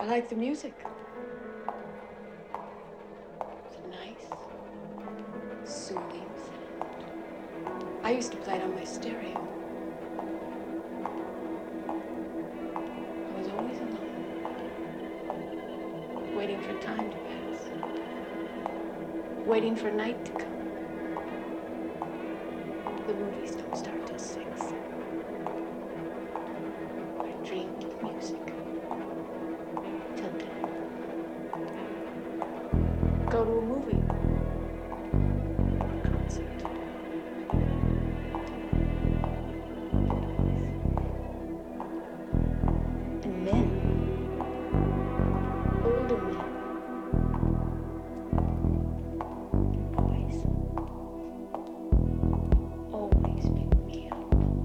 I like the music. It's a nice, soothing sound. I used to play it on my stereo. I was always alone, waiting for time to pass, waiting for night to come. The movies don't start till 6. I dreamed of music till dinner. Go to a movie or a concert. And men, older men, and boys always pick me up.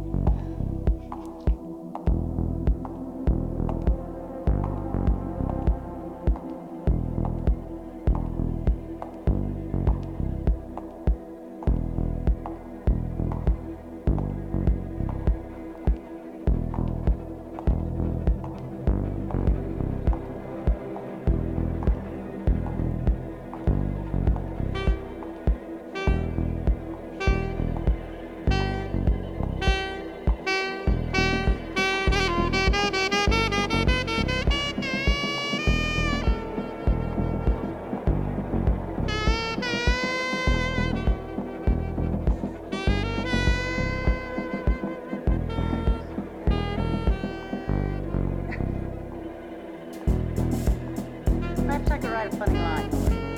Perhaps I could write a funny line.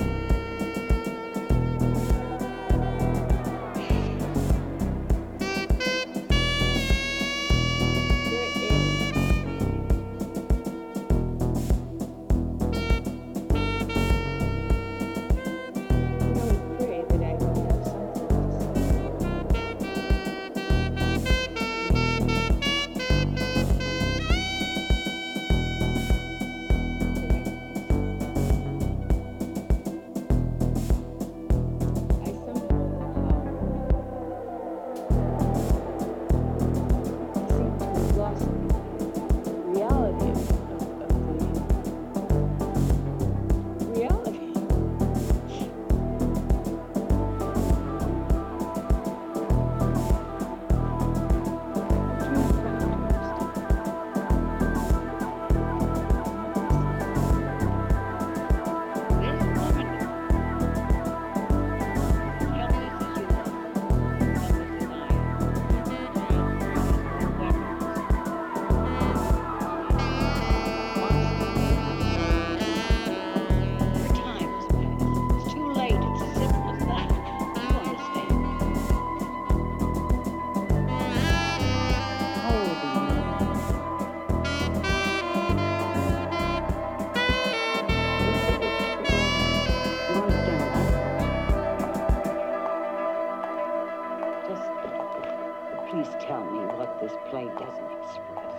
Please tell me what this play doesn't express.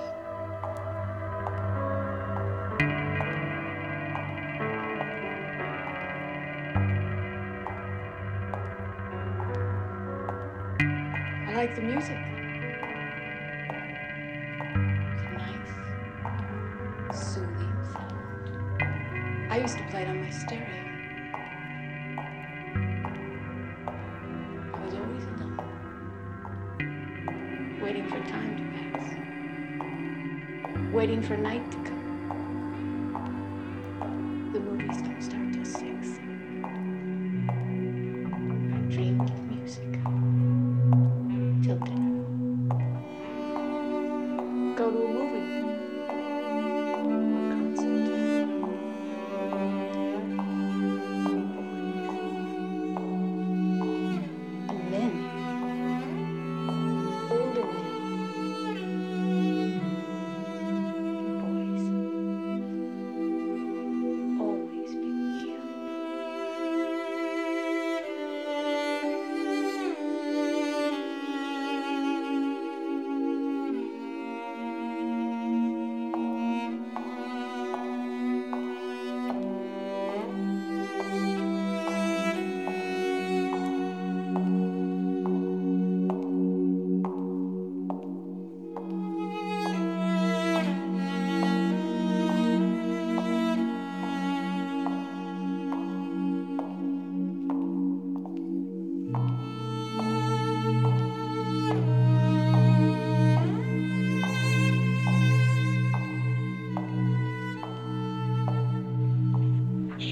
I like the music. It's a nice, soothing sound. I used to play it on my stereo. I was always alone, waiting for time to pass, waiting for night to come. The movies don't start till 6. I dreamed of music till dinner. Go to a movie or a concert. And men, older men, and boys always pick me up.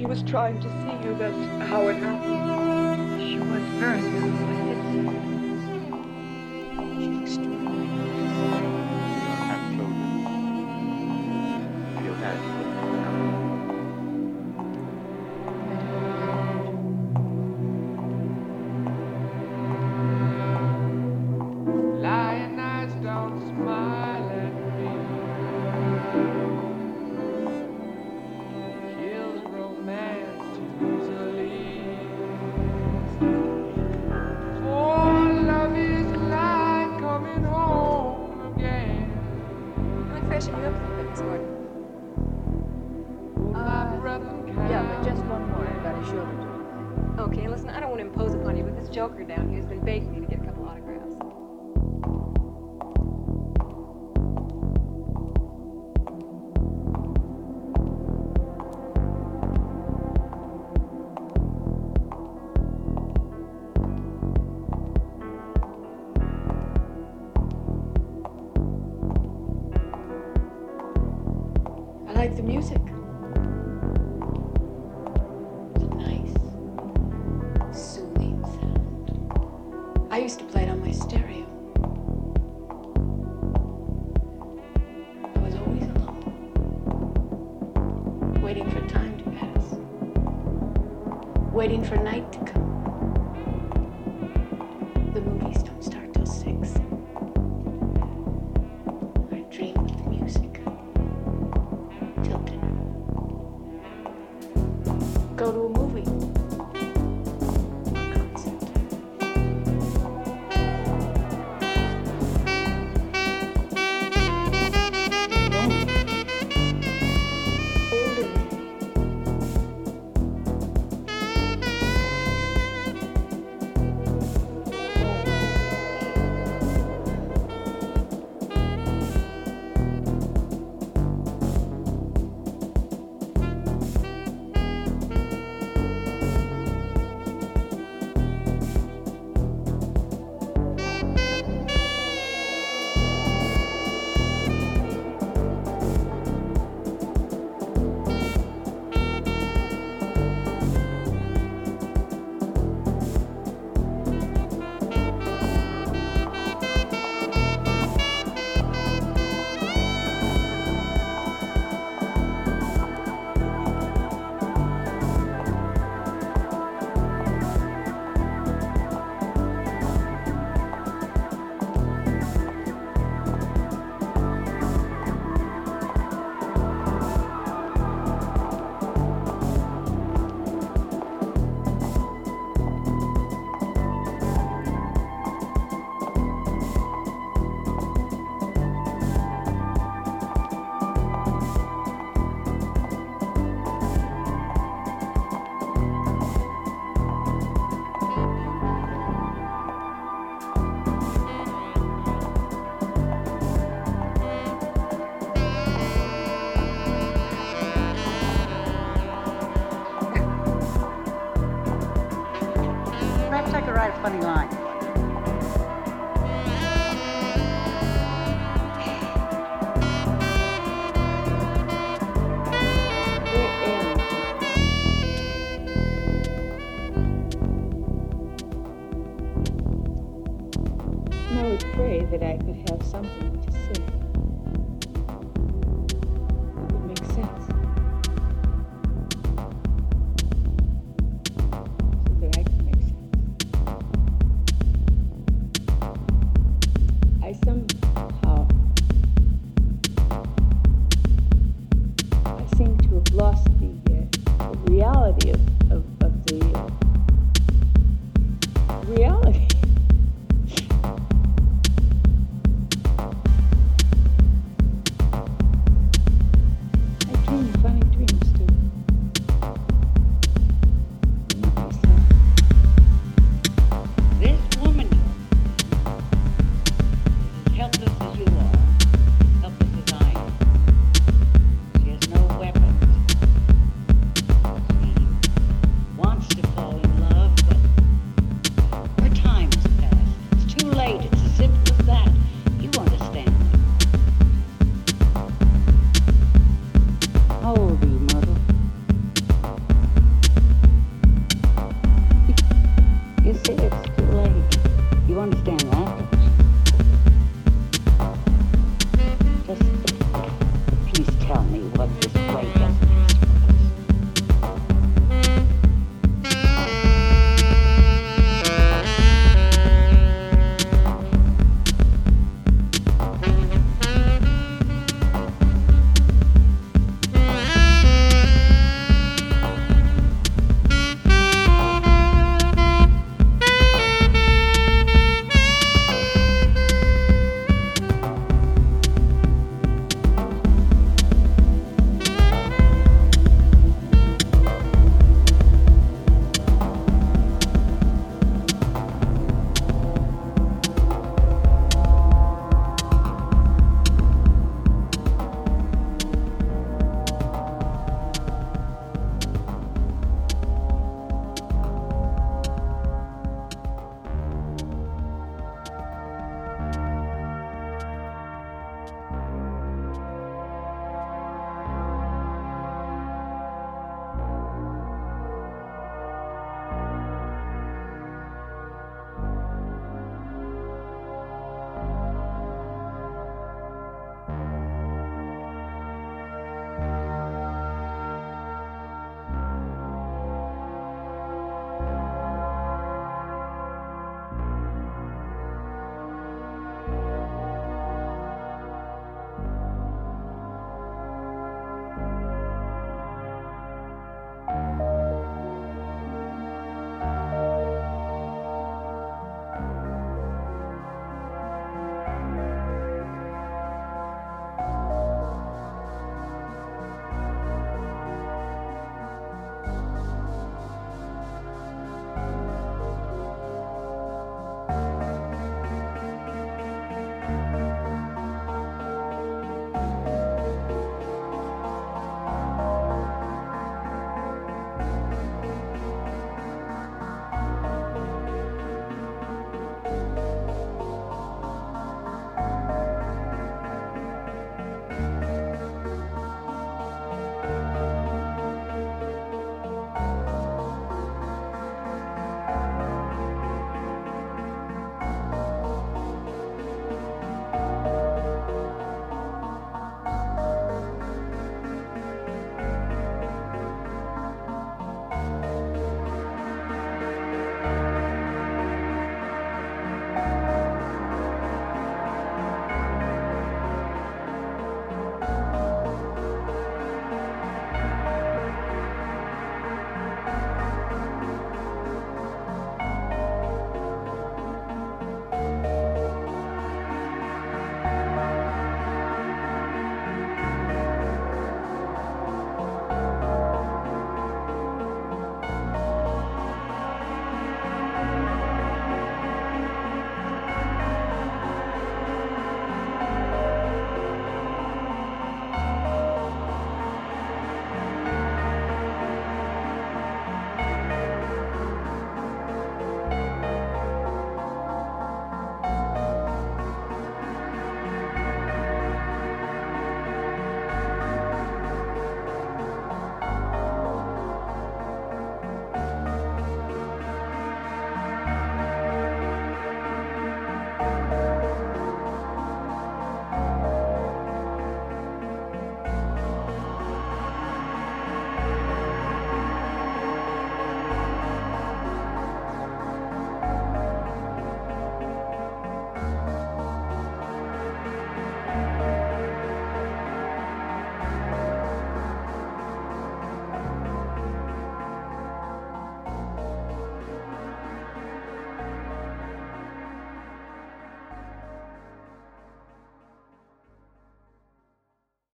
she was trying to see you. That's how it happened. She was very beautiful, I did say. She's extraordinary. Have children. Feel that. Lying eyes don't smile at me. Kills romance easily. For love is like coming home again. Can I freshen you up a little bit this morning? My brother Yeah, but just one more. I've got a show to do. Okay, listen, I don't want to impose upon you, but this joker down here has been begging me to get a couple autographs. I like the music. It's a nice, soothing sound. I used to play it on my stereo. I was always alone, waiting for time to pass, waiting for night to come. The movies don't start till 6. I dream of the music till dinner. Go to a movie. A concert. Older men. Let's take a ride at Funny Line.